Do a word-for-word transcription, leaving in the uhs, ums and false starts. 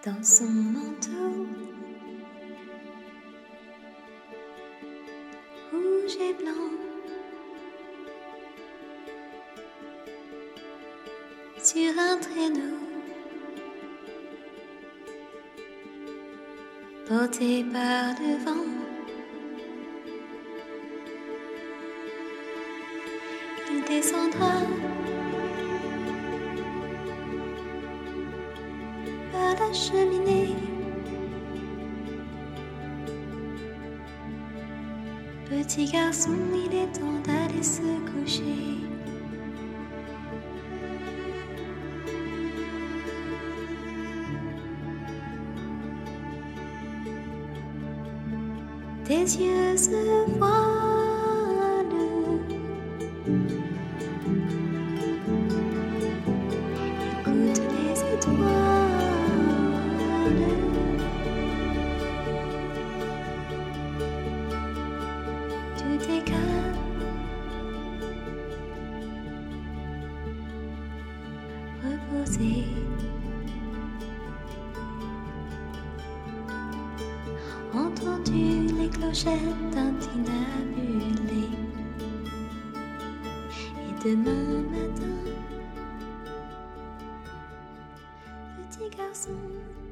dans son manteau rouge et blanc, sur un traîneau porté par le vent. Il descendra par la cheminée. Petit garçon, il est temps d'aller se coucher. Tes yeux se voilent, écoute les étoiles, tu t'es calme, reposé. Entends-tu les clochettes d'un tinabulé? Et demain matin, petit garçon,